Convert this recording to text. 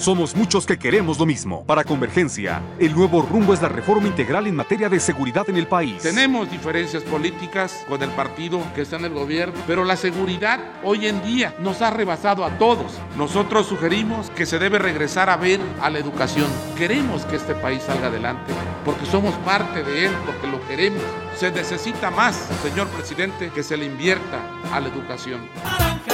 Somos muchos que queremos lo mismo. Para Convergencia, el nuevo rumbo es la reforma integral en materia de seguridad en el país. Tenemos diferencias políticas con el partido que está en el gobierno, pero la seguridad hoy en día nos ha rebasado a todos. Nosotros sugerimos que se debe regresar a ver a la educación. Queremos que este país salga adelante, porque somos parte de él, porque lo queremos. Se necesita más, señor presidente, que se le invierta a la educación.